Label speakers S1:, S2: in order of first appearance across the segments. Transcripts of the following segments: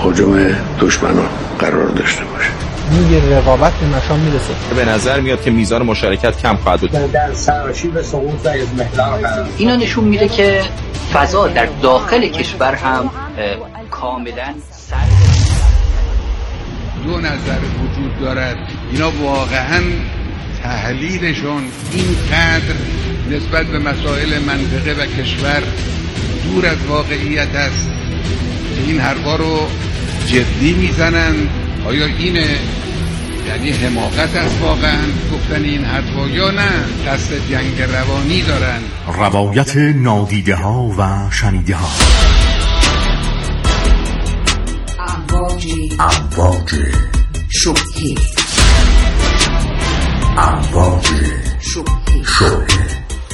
S1: هجوم دشمنان قرار داشته باشه.
S2: یه رقابت به نشان میرسه.
S3: به نظر میاد که میزان مشارکت کم خواهد بود.
S4: در سراشیب سقوط و اضمحلال قرار.
S5: اینا نشون میده که فضا در داخل کشور هم کاملا
S6: دو نظر وجود دارد. اینا واقعا تحلیلشون اینقدر نسبت به مسائل منطقه و کشور دور از واقعیت است که این حرفا رو جدی میزنن. آیا اینه یعنی حماقت است واقعا گفتن این حرفا یا نه قصد جنگ روانی دارن؟
S7: روایت نادیده ها و شنیده ها. امواج شبهه. امواج شبهه.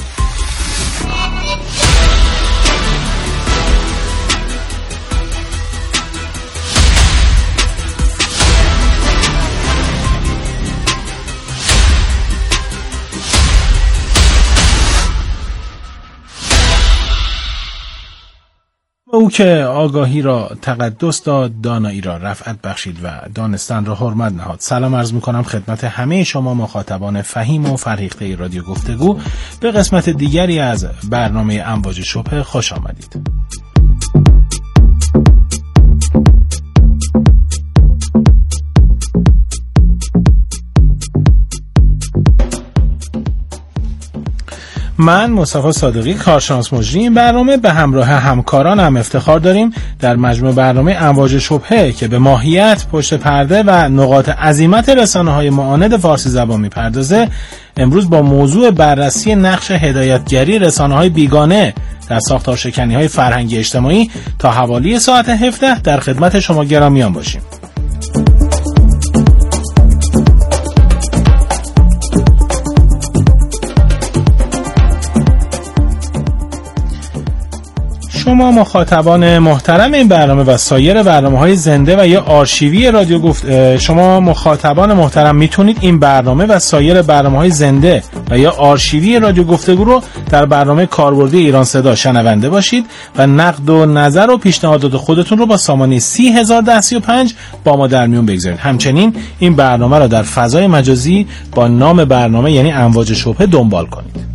S8: او که آگاهی را تقدس داد، دانایی را رفعت بخشید و دانستن را حرمت نهاد. سلام عرض می‌کنم خدمت همه شما مخاطبان فهیم و فرهیخته رادیو گفتگو. به قسمت دیگری از برنامه امواج شبهه خوش آمدید. من مصطفی صادقی کارشناس مجری این برنامه به همراه همکارانم افتخار داریم در مجموع برنامه امواج شبهه که به ماهیت، پشت پرده و نقاط عظیمت رسانه‌های معاند فارسی زبان می‌پردازه. امروز با موضوع بررسی نقش هدایتگری رسانه‌های بیگانه در ساختارشکنی‌های فرهنگی اجتماعی تا حوالی ساعت 17 در خدمت شما گرامیان باشیم. شما مخاطبان محترم این برنامه و سایر برنامه‌های زنده و یا آرشیوی رادیو شما مخاطبان محترم میتونید این برنامه و سایر برنامه‌های زنده و یا آرشیوی رادیو گفتگو رو در برنامه کاربردی ایران صدا شنونده باشید و نقد و نظر و پیشنهادات خودتون رو با سامانه 301035 با ما در میون بگذارید. همچنین این برنامه رو در فضای مجازی با نام برنامه یعنی امواج شبهه دنبال کنید.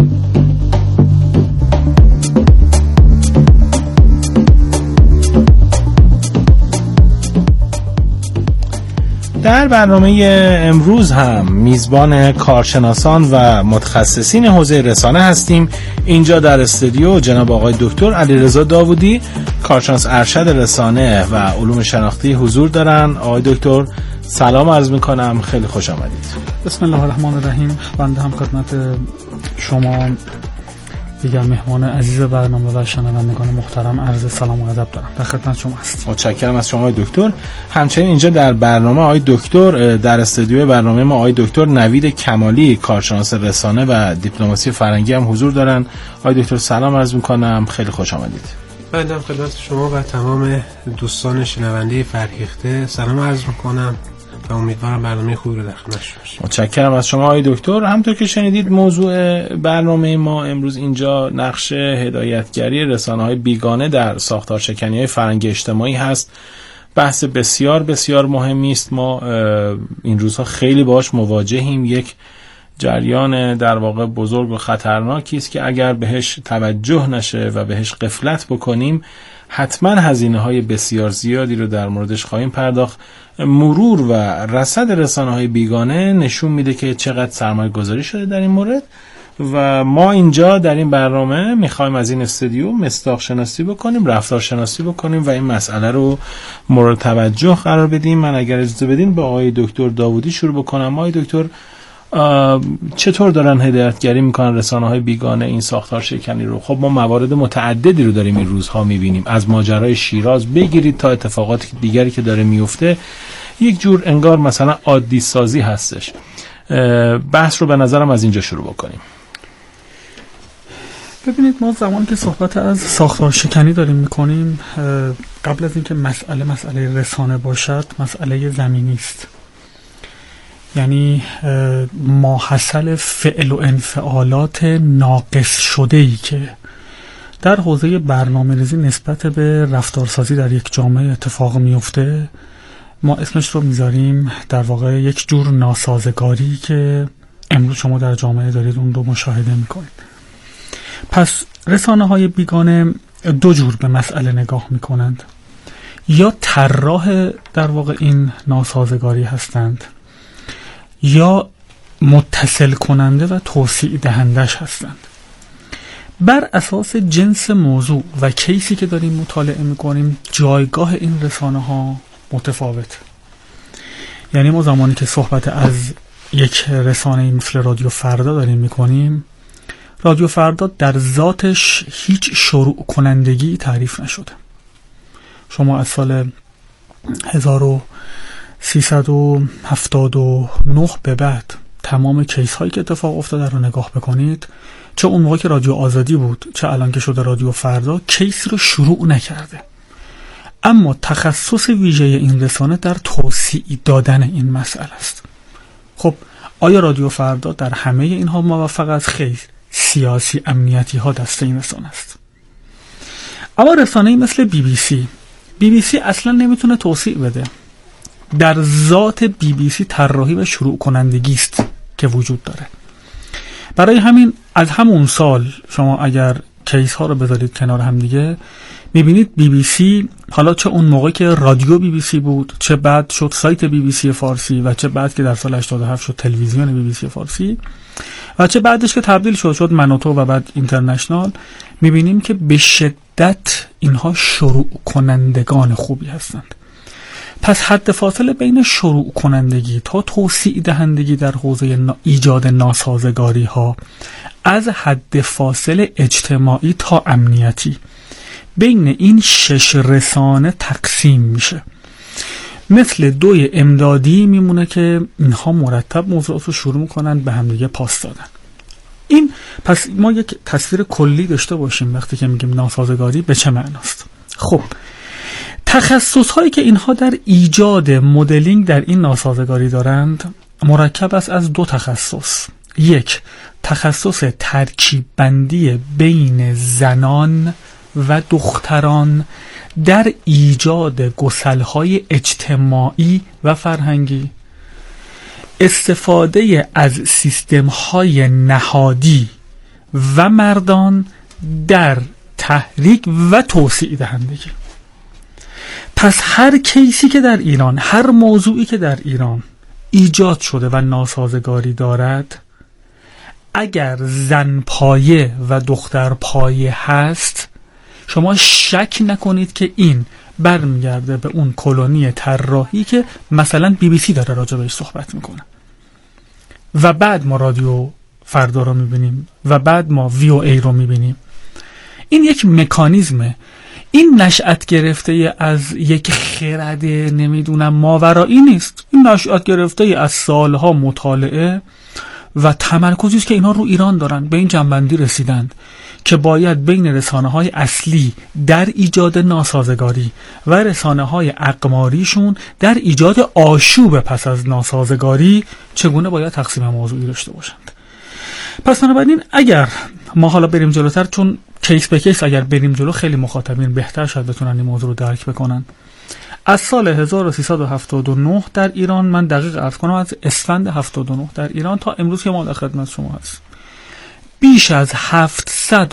S8: در برنامه امروز هم میزبان کارشناسان و متخصصین حوزه رسانه هستیم. اینجا در استودیو جناب آقای دکتر علیرضا داوودی، کارشناس ارشد رسانه و علوم شناختی حضور دارن. آقای دکتر سلام عرض میکنم، خیلی خوش آمدید.
S9: بسم الله الرحمن الرحیم. بنده هم خدمت شما دیگر مهمان عزیز برنامه و شنوندگان محترم عرض سلام و ادب دارم. در خدمت شما هستم.
S8: متشکرم از شما آقای دکتر. همچنین اینجا در برنامه آقای دکتر در استودیو برنامه ما آقای دکتر نوید کمالی، کارشناس رسانه و دیپلماسی فرهنگی هم حضور دارن. آقای دکتر سلام عرض می‌کنم، خیلی خوش آمدید.
S10: بنده هم خدمت شما و تمام دوستان شنونده فرهیخته سلام عرض می‌کنم و امیدوارم برنامه خوبی رو در خدمتشون باشیم.
S8: متشکرم از شما آقای دکتر. همونطور که شنیدید موضوع برنامه ما امروز اینجا نقش هدایتگری رسانه‌های بیگانه در ساختارشکنی‌های فرهنگی اجتماعی هست. بحث بسیار بسیار مهمی است. ما این روزها خیلی باهاش مواجهیم. یک جریان در واقع بزرگ و خطرناکی است که اگر بهش توجه نشه و بهش غفلت بکنیم حتما هزینه‌های بسیار زیادی رو در موردش خواهیم پرداخت. مرور و رصد رسانه‌های بیگانه نشون میده که چقدر سرمایه‌گذاری شده در این مورد و ما اینجا در این برنامه میخوایم از این استودیو مصداق شناسی بکنیم، رفتار شناسی بکنیم و این مسئله رو مورد توجه قرار بدیم. من اگر اجازه بدین با آقای دکتر داوودی شروع بکنم. آقای دکتر چطور دارن هدایتگری میکنن رسانه‌های بیگانه این ساختار شکنی رو؟ خب ما موارد متعددی رو داریم این روزها میبینیم، از ماجرای شیراز بگیرید تا اتفاقات دیگری که داره میفته. یک جور انگار مثلا عادی سازی هستش. بحث رو به نظرم از اینجا شروع بکنیم.
S9: ببینید، ما زمانی که صحبت از ساختار شکنی داریم میکنیم، قبل از اینکه مسئله رسانه باشد، مسئله زمینی است. یعنی ماحصل فعل و انفعالات ناقص شده‌ای که در حوزه برنامه‌ریزی نسبت به رفتارسازی در یک جامعه اتفاق میفته، ما اسمش رو میذاریم در واقع یک جور ناسازگاری که امروز شما در جامعه دارید اون رو مشاهده میکنید. پس رسانه‌های بیگانه دو جور به مسئله نگاه میکنند، یا طراح در واقع این ناسازگاری هستند یا متصل کننده و توسیع دهندش هستند. بر اساس جنس موضوع و کیسی که داریم مطالعه میکنیم جایگاه این رسانه ها متفاوت. یعنی ما زمانی که صحبت از یک رسانه مثل رادیو فردا داریم میکنیم، رادیو فردا در ذاتش هیچ شروع کنندگی تعریف نشده. شما از سال 1379 به بعد تمام کیس هایی که اتفاق افتاده رو نگاه بکنید، چه اون موقع که رادیو آزادی بود چه الان که شده رادیو فردا، کیس رو شروع نکرده. اما تخصص ویژه این رسانه در توسیع دادن این مسئله است. خب آیا رادیو فردا در همه اینها موفق است؟ خیر. سیاسی امنیتی ها دست این رسانه است. اما رسانه‌ای مثل BBC اصلا نمیتونه توسیع بده. در ذات BBC طراحی و شروع کنندگی است که وجود داره. برای همین از همون سال شما اگر کیس ها رو بذارید کنار هم دیگه میبینید BBC، حالا چه اون موقع که رادیو BBC بود، چه بعد شد سایت BBC فارسی و چه بعد که در سال 87 شد تلویزیون BBC فارسی و چه بعدش که تبدیل شد منوتو و بعد اینترنشنال، میبینیم که به شدت اینها شروع کنندگان خوبی هستند. پس حد فاصله بین شروع کنندگی تا توسیع دهندگی در حوزه ایجاد ناسازگاری ها از حد فاصله اجتماعی تا امنیتی بین این 6 رسانه تقسیم میشه. مثل دوی امدادی میمونه که اینها مرتب موضوعات رو شروع میکنن به همدیگه پاس دادن. این پس ما یک تصویر کلی داشته باشیم وقتی که میگیم ناسازگاری به چه معناست. خب تخصص هایی که اینها در ایجاد مدلینگ در این ناسازگاری دارند مرکب است از دو تخصص. یک، تخصص ترکیب بندی بین زنان و دختران در ایجاد گسل‌های اجتماعی و فرهنگی، استفاده از سیستم‌های نهادی و مردان در تحریک و توسیع دهندگی. پس هر کیسی که در ایران، هر موضوعی که در ایران ایجاد شده و ناسازگاری دارد، اگر زن پایه و دختر پایه هست، شما شک نکنید که این برمیگرده به اون کلونی طراحی که مثلا BBC داره راجع بهش صحبت میکنه و بعد ما رادیو فردا رو میبینیم و بعد ما VOA رو میبینیم. این یک مکانیزمه. این نشأت گرفته از یک خرد نمیدونم ماورایی نیست. این نشأت گرفته از سالها مطالعه و تمرکزی است که اینها رو ایران دارن. به این جنبندی رسیدند که باید بین رسانه‌های اصلی در ایجاد ناسازگاری و رسانه‌های اقماریشون در ایجاد آشوب پس از ناسازگاری چگونه باید تقسیم موضوعی داشته باشند. پس بنابراین اگر ما حالا بریم جلوتر، چون کیس به کیس اگر بریم جلو خیلی مخاطبین بهتر شاید بتونن این موضوع رو درک بکنن. از سال 1379 در ایران، من دقیق عرض کنم از اسفند 79 در ایران تا امروز که ما در خدمت شما هست، بیش از 700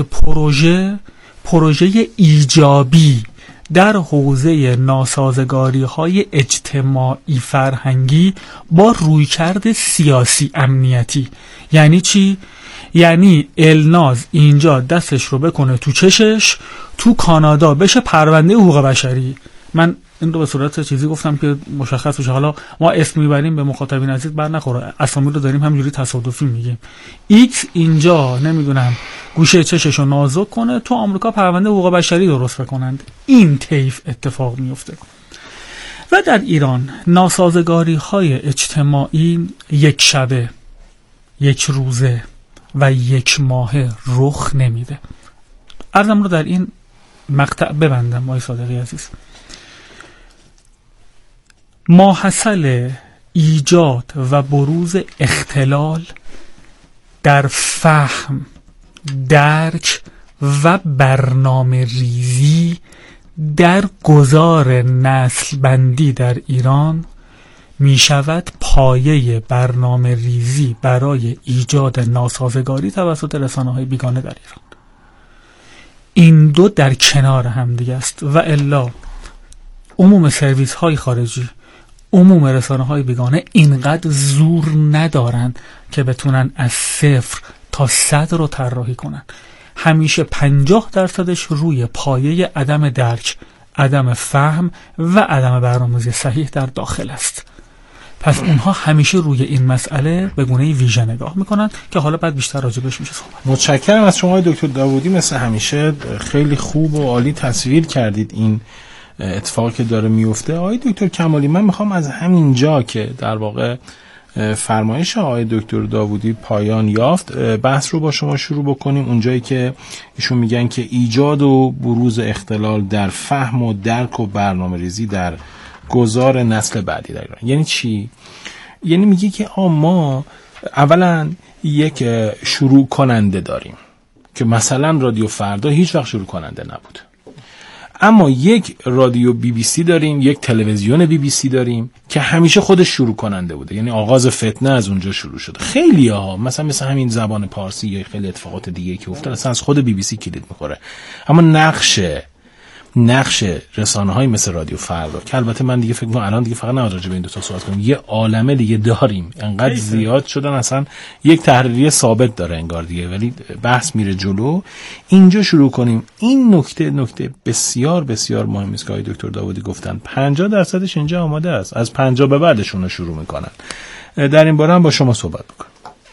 S9: پروژه ایجابی در حوزه ناسازگاری های اجتماعی فرهنگی با رویکرد سیاسی امنیتی. یعنی چی؟ یعنی الناز اینجا دستش رو بکنه تو چشش، تو کانادا بشه پرونده حقوق بشری. من این رو به صورت چیزی گفتم که مشخص بشه. حالا ما اسم میبریم به مخاطبین عزیز بر نخوره، اسامی رو داریم همینجوری تصادفی میگیم. ایکس اینجا نمیدونم گوشه چشش رو نازک کنه، تو آمریکا پرونده حقوق بشری درست بکنند. این طیف اتفاق میفته. و در ایران ناسازگاری های اجتماعی یک شبه، یک روزه و یک ماهه رخ نمیده. عرضم رو در این مقطع ببندم آقای صادقی عزیز. ماحصل ایجاد و بروز اختلال در فهم، درک و برنامه ریزی در گذار نسل بندی در ایران می شود پایه برنامه ریزی برای ایجاد ناسازگاری توسط رسانه‌های بیگانه در ایران. این دو در کنار هم دیگه است و الا عموم سرویس های خارجی، عموم رسانه های بیگانه اینقدر زور ندارن که بتونن از 0 تا 100 رو طراحی کنن. همیشه 50% روی پایه عدم درک، عدم فهم و عدم برنامه‌ریزی صحیح در داخل است. پس اونها همیشه روی این مسئله به گونه ویژه نگاه میکنن که حالا بعد بیشتر راجبش میشه صحبت.
S8: متشکرم از شما دکتر داوودی، مثل همیشه خیلی خوب و عالی تصویر کردید این اتفاقی که داره میفته. آقای دکتر کمالی، من میخوام از همین جا که در واقع فرمایش آقای دکتر داوودی پایان یافت بحث رو با شما شروع بکنیم. اونجایی که ایشون میگن که ایجاد و بروز اختلال در فهم و درک و برنامه ریزی در گذار نسل بعدی در ایران یعنی چی؟ یعنی میگه که ما اولا یک شروع کننده داریم که مثلا رادیو فردا هیچ وقت شروع کننده نبود، اما یک رادیو BBC داریم، یک تلویزیون BBC داریم که همیشه خودش شروع کننده بوده. یعنی آغاز فتنه از اونجا شروع شده. خیلی ها مثلا همین زبان پارسی یا خیلی اتفاقات دیگه که افتاد اصلا از خود BBC کلید میخوره. اما نقش رسانه‌های مثل رادیو فردا که البته من دیگه فکر می‌کنم الان دیگه فقط نباید راجع به این دو تا صحبت کنیم، یه عالمه دیگه داریم، انقدر زیاد شدن اصلا یک تحریریه ثابت داره انگار دیگه، ولی بحث میره جلو. اینجا شروع کنیم. این نکته بسیار بسیار مهمی است که آقای دکتر داوودی گفتن 50% اینجا آماده است، از 50 به بعدشون رو شروع میکنن. در این باره هم با شما صحبت بکنم.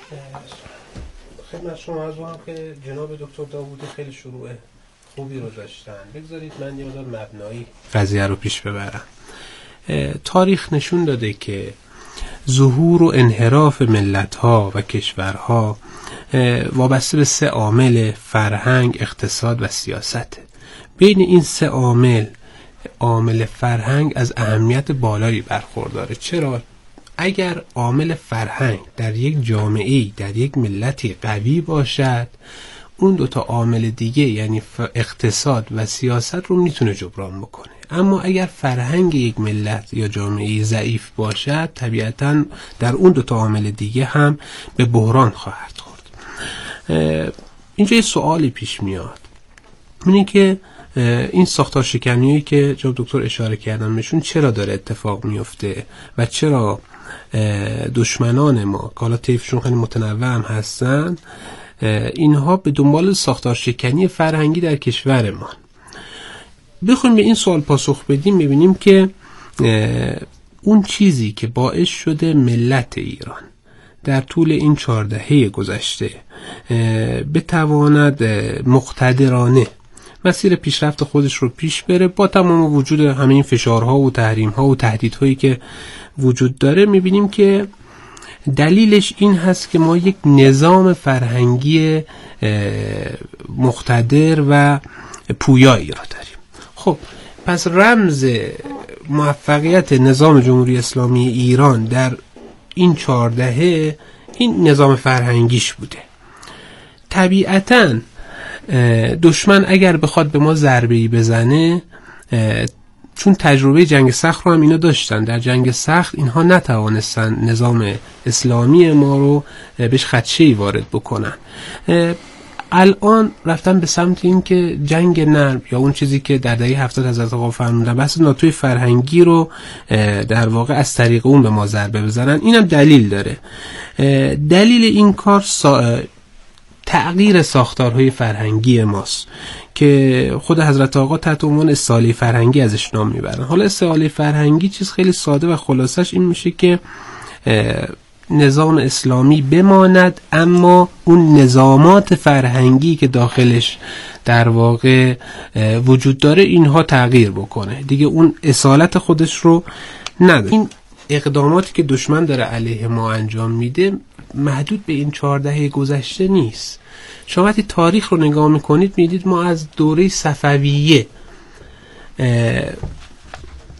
S10: خدمت شما عرض کنم که جناب دکتر داوودی خیلی شروع خوبی رو داشتن. بگذارید من یه مقدار مبنایی قضیه رو پیش ببرم. تاریخ نشون داده که ظهور و انحراف ملت‌ها و کشورها وابسته به 3 عامل: فرهنگ، اقتصاد و سیاست. بین این 3 عامل فرهنگ از اهمیت بالایی برخورداره. چرا؟ اگر عامل فرهنگ در یک جامعه‌ای، در یک ملتی قوی باشد، اون 2 تا عامل دیگه یعنی اقتصاد و سیاست رو میتونه جبران بکنه. اما اگر فرهنگ یک ملت یا جامعه ضعیف باشد، طبیعتاً در اون 2 تا عامل دیگه هم به بحران خواهد خورد. اینجا یه سوالی پیش میاد، اینه که این ساختار شکنیایی که جناب دکتر اشاره کردن بهشون چرا داره اتفاق میفته و چرا دشمنان ما که حالا طیفشون خیلی متنوع هم هستن، اینها به دنبال ساختار شکنی فرهنگی در کشور ما. بخوایم به این سوال پاسخ بدیم، میبینیم که اون چیزی که باعث شده ملت ایران در طول این 4 دهه گذشته بتواند مقتدرانه مسیر پیشرفت خودش رو پیش بره با تمام وجود همه این فشارها و تحریم‌ها و تهدیدهایی که وجود داره، میبینیم که دلیلش این هست که ما یک نظام فرهنگی مقتدر و پویایی را داریم. خب پس رمز موفقیت نظام جمهوری اسلامی ایران در این 4 دهه این نظام فرهنگیش بوده. طبیعتاً دشمن اگر بخواد به ما ضربه‌ای بزنه، چون تجربه جنگ سخت رو هم اینا داشتن، در جنگ سخت اینها نتوانستن نظام اسلامی ما رو بهش خدشه‌ای وارد بکنن. الان رفتن به سمت این که جنگ نرم یا اون چیزی که در دهه 70 حضرت آقا فرمودن بحث ناتوی فرهنگی رو در واقع از طریق اون به ما ضربه بزنن. اینم دلیل داره. دلیل این کار تغییر ساختارهای فرهنگی ماست که خود حضرت آقا تحت عنوان استعاله فرهنگی ازش نام میبرن. حالا استعاله فرهنگی چیز خیلی ساده و خلاصش این میشه که نظام اسلامی بماند، اما اون نظامات فرهنگی که داخلش در واقع وجود داره اینها تغییر بکنه، دیگه اون اصالت خودش رو نداره. این اقداماتی که دشمن داره علیه ما انجام میده محدود به این 4 دهه گذشته نیست. شما وقتی تاریخ رو نگاه میکنید میدید ما از دوره صفویه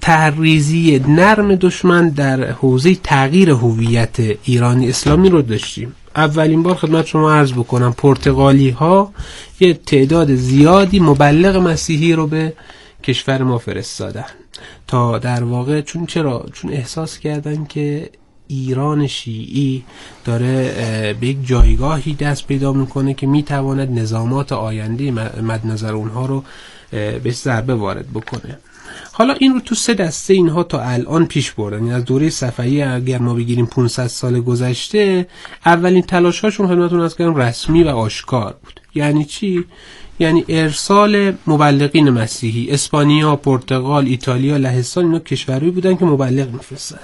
S10: طرح‌ریزی نرم دشمن در حوزه تغییر هویت ایرانی اسلامی رو داشتیم. اولین بار خدمت شما عرض بکنم پرتغالی ها یه تعداد زیادی مبلغ مسیحی رو به کشور ما فرستادن تا در واقع چون احساس کردن که ایران شیعی داره به یک جایگاهی دست پیدا میکنه که میتواند نظامات آینده مد نظر اونها رو به ضربه وارد بکنه. حالا این رو تو 3 دسته اینها تا الان پیش بردن. یعنی از دوره صفوی اگر ما بگیریم 500 سال گذشته، اولین تلاش‌هاشون خدمتتون عرض کردم رسمی و آشکار بود. یعنی چی؟ یعنی ارسال مبلغین مسیحی. اسپانیا، پرتغال، ایتالیا، لهستان اینا کشورهایی بودن که مبلغ می‌فرستادن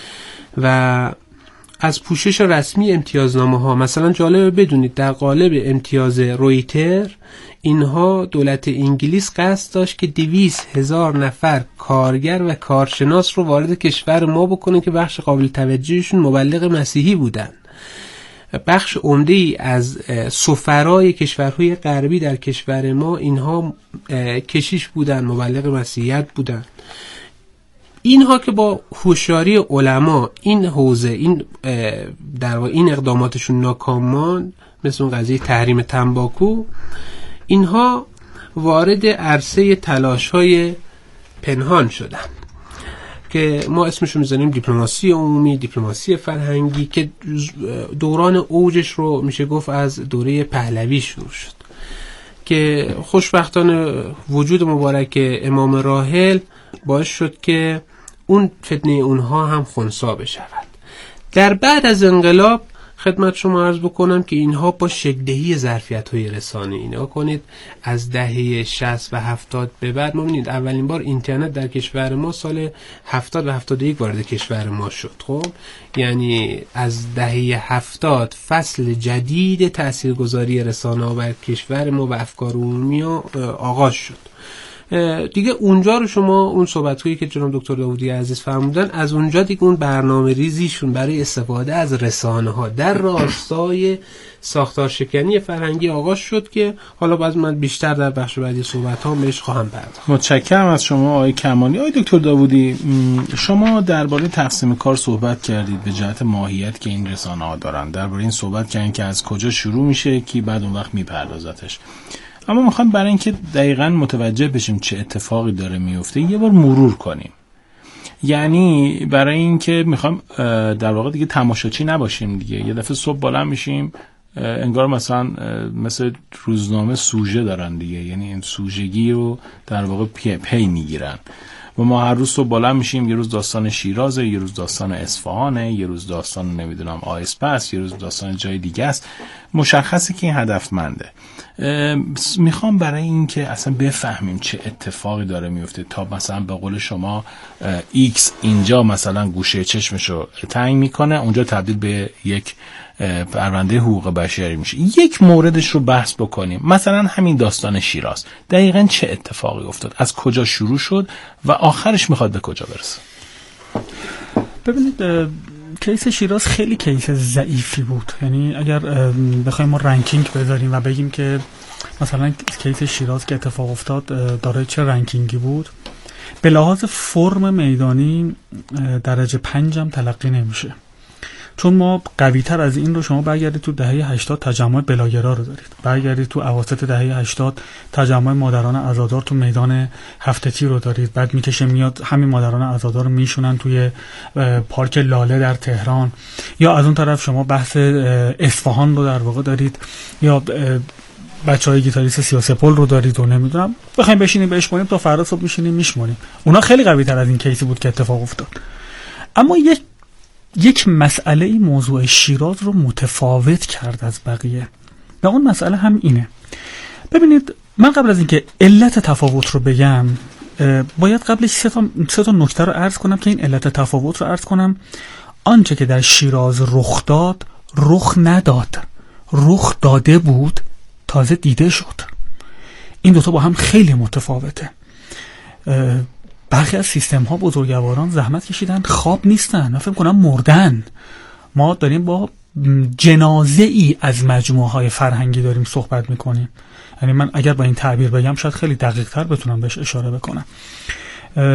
S10: و از پوشش رسمی امتیازنامه ها. مثلا جالبه بدونید در قالب امتیاز رویتر اینها دولت انگلیس قصد داشت که 200,000 نفر کارگر و کارشناس رو وارد کشور ما بکنه که بخش قابل توجهشون مبلغ مسیحی بودن. بخش عمده‌ای از سفرای کشورهای غربی در کشور ما اینها کشیش بودن، مبلغ مسیحیت بودن. اینها که با هوشیاری علما این حوزه این اقداماتشون ناکام ماند، مثل اون قضیه تحریم تنباکو، اینها وارد عرصه تلاش‌های پنهان شدن که ما اسمشو می‌ذاریم دیپلماسی عمومی، دیپلماسی فرهنگی، که دوران اوجش رو میشه گفت از دوره پهلوی شروع شد که خوشبختانه وجود مبارک امام راحل باعث شد که اون فتنه اونها هم خنثی بشود. در بعد از انقلاب خدمت شما عرض بکنم که اینها با شکل‌دهی ظرفیت‌های رسانه اینا کنید از دهه 60 و 70 به بعد ما ببینید اولین بار اینترنت در کشور ما سال 70 و 71 وارد کشور ما شد. خب یعنی از دهه 70 فصل جدید تاثیرگذاری رسانه‌ها بر کشور ما و افکار عمومی آغاز شد. دیگه اونجا رو شما اون صحبت‌هایی که جناب دکتر داوودی عزیز فرمودن، از اونجا دیگه اون برنامه ریزیشون برای استفاده از رسانه‌ها در راستای ساختار شکنی فرهنگی آغاز شد که حالا باز من بیشتر در بخش بعدی صحبت‌هام بهش خواهم پرداخت.
S8: متشکرم از شما آقای کمالی. آقای دکتر داوودی، شما درباره تقسیم کار صحبت کردید به جهت ماهیت که این رسانه‌ها دارن. درباره این صحبت کردین که از کجا شروع میشه که بعد اون وقت میپردازتش. اما میخوام برای اینکه دقیقاً متوجه بشیم چه اتفاقی داره میفته یه بار مرور کنیم. یعنی برای اینکه میخوام در واقع دیگه تماشاچی نباشیم دیگه. یه دفعه صبح بلند میشیم انگار مثل روزنامه سوژه دارن دیگه، یعنی این سوژگی رو در واقع پی میگیرن و ما هر روز صبح بلند میشیم یه روز داستان شیرازه، یه روز داستان اصفهانه، یه روز داستان نمیدونم آیسپس، یه روز داستان جای دیگه است. مشخصه که این هدفمنده. میخوام برای این که اصلا بفهمیم چه اتفاقی داره میفته تا مثلا به قول شما ایکس اینجا مثلا گوشه چشمشو تنگ میکنه، اونجا تبدیل به یک پرونده حقوق بشری میشه. یک موردش رو بحث بکنیم، مثلا همین داستان شیراز دقیقاً چه اتفاقی افتاد، از کجا شروع شد و آخرش میخواد به کجا برسه.
S9: ببینید کیس شیراز خیلی کیس ضعیفی بود. یعنی اگر بخوایم ما رنکینگ بذاریم و بگیم که مثلا کیس شیراز که اتفاق افتاد داره چه رنکینگی بود، به لحاظ فرم میدانی درجه 5 هم تلقی نمیشه، چون ما قوی تر از این رو شما برگردید تو دهه 80 تجمع بلاگرا رو دارید، برگردید تو اواسط دهه 80 تجمع مادران عزادار تو میدان هفت‌تی رو دارید، بعد میکشه میاد همین مادران عزادار رو میشونن توی پارک لاله در تهران، یا از اون طرف شما بحث اصفهان رو در واقع دارید، یا بچهای گیتاریست سیاسپول رو دارید و نمیدونم بخوایم بشینیم بهش کنیم تا فردا صبح میشینیم میشمونیم. اونا خیلی قوی تر از این کیسی بود که اتفاق افتاد. اما یک مسئله موضوع شیراز رو متفاوت کرد از بقیه و اون مسئله هم اینه. ببینید من قبل از اینکه علت تفاوت رو بگم باید قبلش سه تا نکته رو عرض کنم که این علت تفاوت رو عرض کنم. آنچه که در شیراز رخ داد رخ نداد، رخ داده بود تازه دیده شد. این دوتا با هم خیلی متفاوته. برخی از سیستم ها بزرگواران زحمت کشیدن خواب نیستن، من فکر کنم مردن. ما داریم با جنازه ای از مجموعه های فرهنگی داریم صحبت میکنیم. یعنی من اگر با این تعبیر بگم شاید خیلی دقیق تر بتونم بهش اشاره بکنم.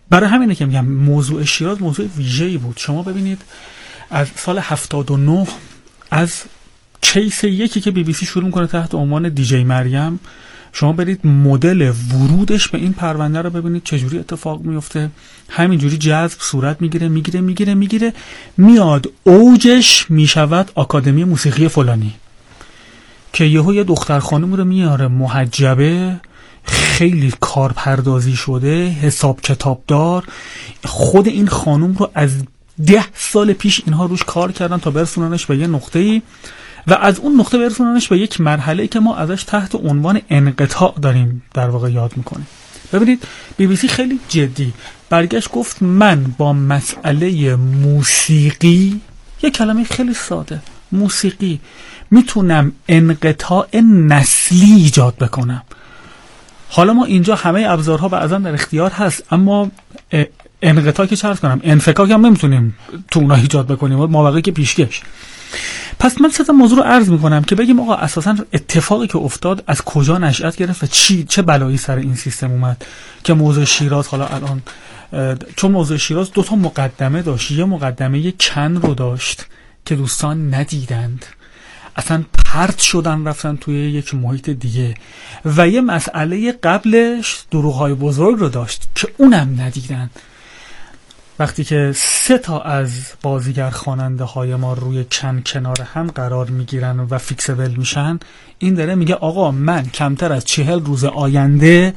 S9: برای همینه که میگم موضوع شیراز موضوع ویژه‌ای بود. شما ببینید از سال 79 از کیس یکی که BBC شروع میکنه تحت عنوان دیجی مریم، شما برید مدل ورودش به این پرونده رو ببینید چجوری اتفاق میفته. همینجوری جذب صورت میگیره میاد اوجش میشود آکادمی موسیقی فلانی که یه دختر خانم رو میاره محجبه، خیلی کارپردازی شده، حساب کتابدار. خود این خانم رو از 10 سال پیش اینها روش کار کردن تا برسوننش به یه نقطه‌ای و از اون نقطه برسوننش به یک مرحله‌ای که ما ازش تحت عنوان انقطاع داریم در واقع یاد میکنیم. ببینید BBC خیلی جدی برگشت گفت من با مسئله موسیقی، یک کلمه خیلی ساده، موسیقی، میتونم انقطاع نسلی ایجاد بکنم. حالا ما اینجا همه ابزارها بعضا در اختیار هست، اما انقطاع که چرت کنم، انفکاک هم نمیتونیم تو اونها ایجاد بکنیم، مابقی که پیشکش. پس من 3 موضوع رو عرض میکنم که بگیم آقا اساسا اتفاقی که افتاد از کجا نشأت گرفت و چه بلایی سر این سیستم اومد که موضوع شیراز حالا الان، چون موضوع شیراز 2 مقدمه داشت. یه مقدمه کن رو داشت که دوستان ندیدند، اصلا پرت شدن رفتن توی یک محیط دیگه، و یه مسئله قبلش دروغ‌های بزرگ رو داشت که اونم ندیدن. وقتی که 3 از بازیگر خواننده های ما روی کنار هم قرار میگیرن و فیکسبل میشن، این داره میگه آقا من کمتر از 40 روز آینده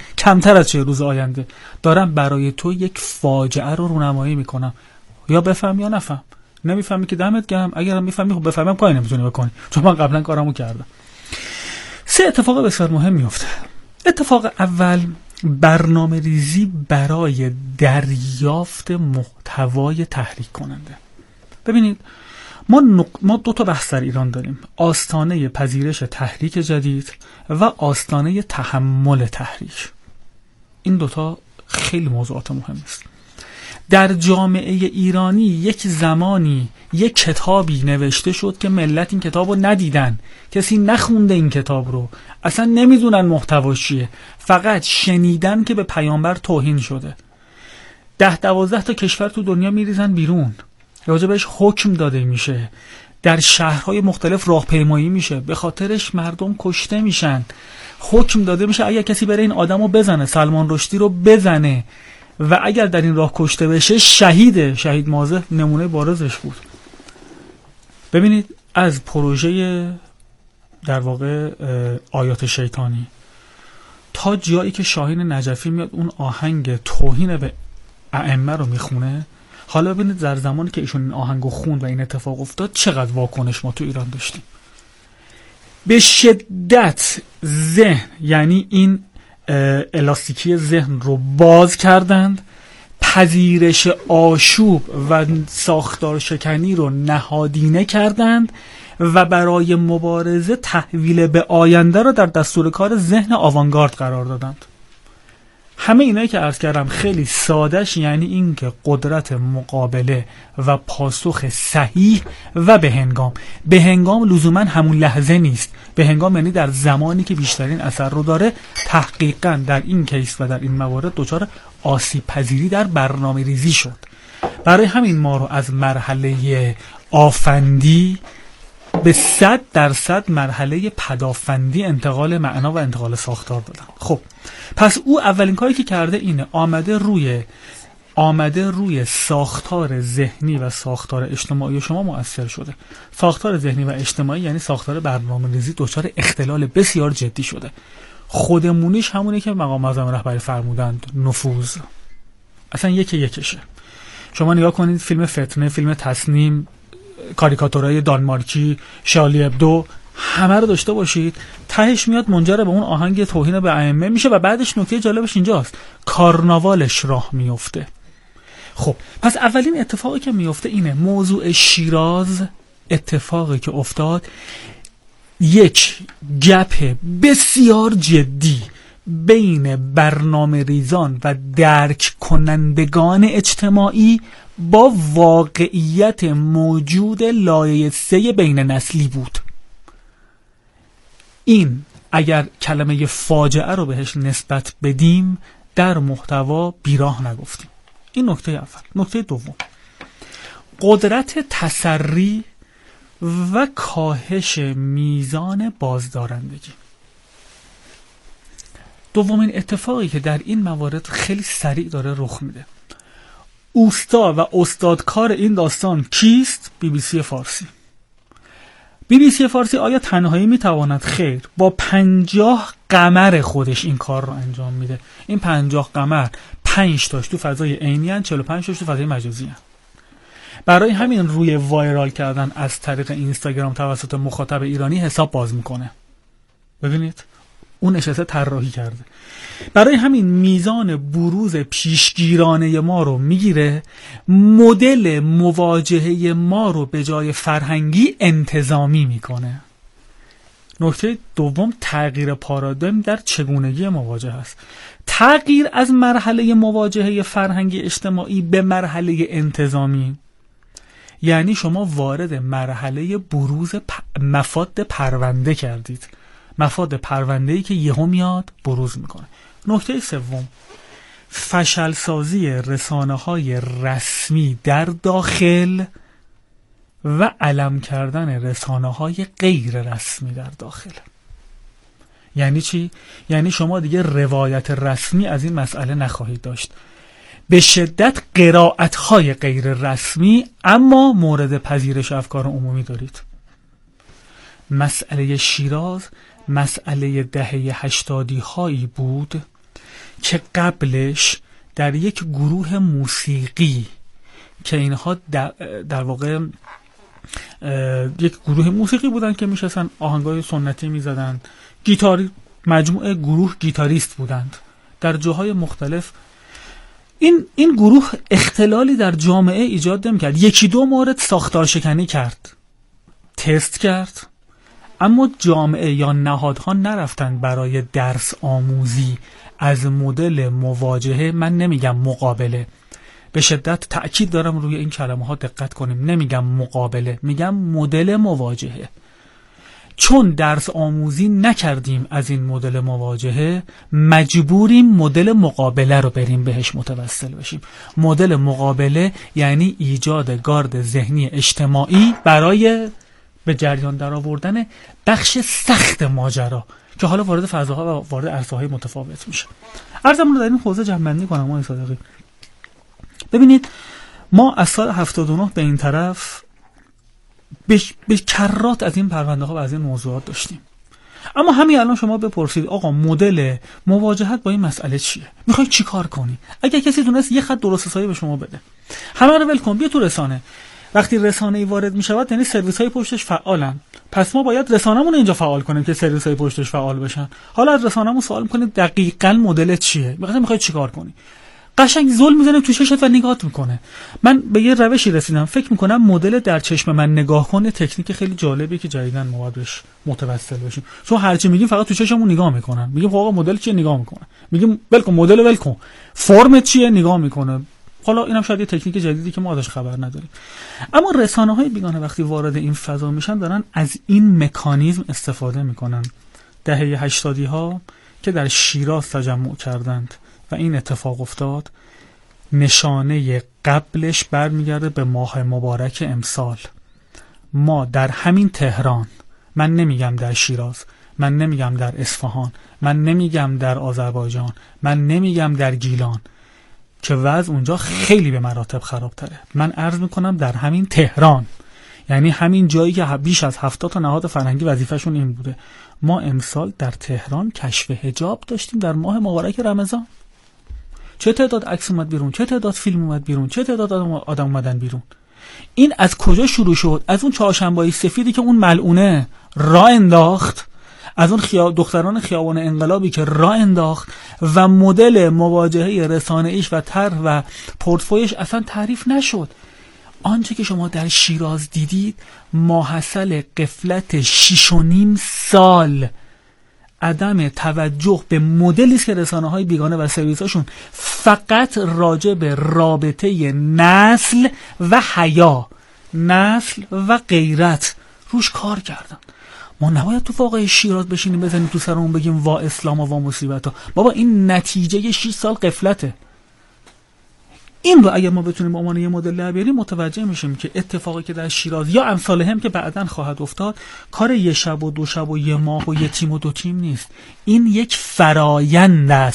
S9: دارم برای تو یک فاجعه رو رونمایی میکنم، یا بفهم یا نفهم. نمیفهمی که دمت گرم، اگرم میفهمی خب بفهمم کاری نمیتونی بکنی، چون من قبلا کارمو کردم. 3 اتفاق بسیار مهم میفته. اتفاق اول، برنامه ریزی برای دریافت محتوای تحریک کننده. ببینید ما 2 بحث در ایران داریم: آستانه پذیرش تحریک جدید و آستانه تحمل تحریک. این 2 خیلی موضوعات مهم است. در جامعه ایرانی یک زمانی یک کتابی نوشته شد که ملت این کتاب رو ندیدن، کسی نخونده این کتاب رو، اصلا نمیدونن محتواش چیه، فقط شنیدن که به پیامبر توهین شده. 10-12 تا کشور تو دنیا میریزن بیرون، راجع بهش حکم داده میشه، در شهرهای مختلف راهپیمایی میشه، به خاطرش مردم کشته میشن، حکم داده میشه اگر کسی بره این آدمو بزنه، سلمان رشدی رو بزنه و اگر در این راه کشته بشه شهید مازه نمونه بارزش بود. ببینید از پروژه در واقع آیات شیطانی تا جایی که شاهین نجفی میاد اون آهنگ توهین به ائمه رو میخونه، حالا ببینید در زمانی که ایشون این آهنگو خوند و این اتفاق افتاد چقدر واکنش ما تو ایران داشتیم. به شدت ذهن، یعنی این الاستیکی ذهن رو باز کردند، پذیرش آشوب و ساختار شکنی رو نهادینه کردند و برای مبارزه تحویل به آینده رو در دستور کار ذهن آوانگارد قرار دادند. همه اینایی که عرض کردم خیلی سادهش یعنی این که قدرت مقابله و پاسخ صحیح و به هنگام لزوما همون لحظه نیست، به هنگام یعنی در زمانی که بیشترین اثر رو داره. تحقیقا در این کیس و در این موارد دچار آسیب پذیری در برنامه ریزی شد. برای همین ما رو از مرحله آفندی به 100% مرحله پدافندی انتقال معنا و انتقال ساختار دادن. خب پس او اولین کاری که کرده اینه آمده روی ساختار ذهنی و ساختار اجتماعی شما مؤثر شده. ساختار ذهنی و اجتماعی یعنی ساختار برنامه‌ریزی دچار اختلال بسیار جدی شده. خودمونیش همونه که مقام معظم رهبری فرمودند، نفوذ. اصلا یکشه. شما نگاه کنید فیلم فتنه، فیلم تصنیم، کاریکاتورهای دانمارکی، شارلی ابدو، همه رو داشته باشید، تهش میاد منجر به اون آهنگ توهین به ائمه میشه و بعدش نکته جالبش اینجاست، کارناوالش راه میفته. خب پس اولین اتفاقی که میفته اینه، موضوع شیراز اتفاقی که افتاد یک گپ بسیار جدی بین برنامه ریزان و درک کنندگان اجتماعی با واقعیت موجود لایه 3 بین نسلی بود. این اگر کلمه فاجعه رو بهش نسبت بدیم در محتوا بیراه نگفتیم. این نکته اول. نکته دوم، قدرت تسری و کاهش میزان بازدارندگی. دومین اتفاقی که در این موارد خیلی سریع داره رخ میده، اوستا و استادکار این داستان کیست؟ BBC فارسی. BBC فارسی آیا تنهایی میتواند؟ خیر، با 50 قمر خودش این کار رو انجام میده. این 50 قمر 5 تاش تو فضای عینی ان، 45 تاش تو فضای مجازی ان. برای همین روی وایرال کردن از طریق اینستاگرام توسط مخاطب ایرانی حساب باز میکنه. ببینید اون نشسته طراحی کرده. برای همین میزان بروز پیشگیرانه ما رو میگیره، مدل مواجهه ما رو به جای فرهنگی انتظامی میکنه. نکته دوم، تغییر پارادایم در چگونگی مواجهه است. تغییر از مرحله مواجهه فرهنگی اجتماعی به مرحله انتظامی، یعنی شما وارد مرحله بروز مفاد پرونده کردید. مفاد پرونده‌ای که یهو میاد بروز میکنه. نکته سوم، فشل سازی رسانه‌های رسمی در داخل و علم کردن رسانه‌های غیر رسمی در داخل. یعنی چی؟ یعنی شما دیگه روایت رسمی از این مسئله نخواهید داشت. به شدت قرائت‌های غیر رسمی اما مورد پذیرش افکار عمومی دارید. مسئله شیراز مسئله دهه 80 هایی بود که قبلش در یک گروه موسیقی که اینها در واقع یک گروه موسیقی بودن که میشستن آهنگای سنتی میزدن، گیتاری، مجموعه گروه گیتاریست بودند در جاهای مختلف. این گروه اختلالی در جامعه ایجاد نمی‌کرد. یکی دو مورد ساختار شکنی کرد، تست کرد، اما جامعه یا نهادها نرفتن برای درس آموزی از مدل مواجهه. من نمیگم مقابله، به شدت تأکید دارم روی این کلمه ها دقت کنیم. نمیگم مقابله، میگم مدل مواجهه. چون درس آموزی نکردیم از این مدل مواجهه، مجبوریم مدل مقابله رو بریم بهش متوسل بشیم. مدل مقابله یعنی ایجاد گارد ذهنی اجتماعی برای به جریان در آوردن بخش سخت ماجرا که حالا وارد فضاها و وارد عرصه‌های متفاوت میشه. عرضمون رو در این حوزه جمع‌بندی کنم. آقای صادقی، ببینید ما از سال 79 به این طرف به کرات از این پرونده ها و از این موضوعات داشتیم. اما همین الان شما بپرسید آقا مدل مواجهت با این مسئله چیه؟ میخوای چی کار کنی؟ اگه کسی تونست یه خط درست حسابی به شما بده، همه رو ول کن، بیا تو رسانه. وقتی رسانه‌ای وارد میشود یعنی سرویس‌های پشتش فعالن، پس ما باید رسانه‌مون اینجا فعال کنیم که سرویس‌های پشتش فعال بشن. حالا از رسانه‌مون سوال می‌کنید دقیقاً مدل چیه؟ میخوای چیکار کنی؟ قشنگ زل میزنه تو چشت و نگاهت میکنه. من به یه روشی رسیدم، فکر میکنم مدل در چشم من نگاه کنه تکنیک خیلی جالبی که جدیداً ما باید بهش متوسل بشیم. چون هرچی میگیم فقط تو چشممون نگاه میکنن، میگیم آقا مدل چیه، نگاه میکنه، میگیم ولکن مدل ولکن، فرم چیه، نگاه میکنه. حالا اینم شاید یه تکنیک جدیدی که ما ازش خبر نداریم. اما رسانه‌های بیگانه وقتی وارد این فضا میشن دارن از این مکانیزم استفاده میکنن. دهه 80 ها که در شیراز تجمع کردند و این اتفاق افتاد، نشانه قبلش برمیگرده به ماه مبارک امسال. ما در همین تهران، من نمیگم در شیراز، من نمیگم در اصفهان، من نمیگم در آذربایجان، من نمیگم در گیلان که وضع اونجا خیلی به مراتب خرابتره، من عرض میکنم در همین تهران، یعنی همین جایی که بیش از 70 تا نهاد فرهنگی وظیفه‌شون این بوده. ما امسال در تهران کشف حجاب داشتیم در ماه مبارک رمضان. چه تعداد عکس اومد بیرون، چه تعداد فیلم اومد بیرون، چه تعداد آدم اومدن بیرون. این از کجا شروع شد؟ از اون چهارشنبه‌ای سفیدی که اون ملعونه راه انداخت، از اون دختران خیابان انقلابی که راه انداخت و مدل مواجهه رسانه‌ایش و طرح و پورتفویش اصلا تعریف نشد. آنچه که شما در شیراز دیدید ماحصل غفلت 6.5 سال عدم توجه به مدلی که رسانه‌های بیگانه و سرویس‌هاشون فقط راجع به رابطه نسل و حیا، نسل و غیرت روش کار کردن. ما نباید تو واقعه شیراز بشینیم بزنیم تو سرمون بگیم وا اسلام و وا مصیبت ها. بابا این نتیجه 6 سال غفلته. این رو اگر ما بتونیم به عنوان یه مدل در بیاریم، متوجه میشیم که اتفاقی که در شیراز یا امثال هم که بعداً خواهد افتاد، کار یه شب و دو شب و یه ماه و یه تیم و دو تیم نیست. این یک فرایند است.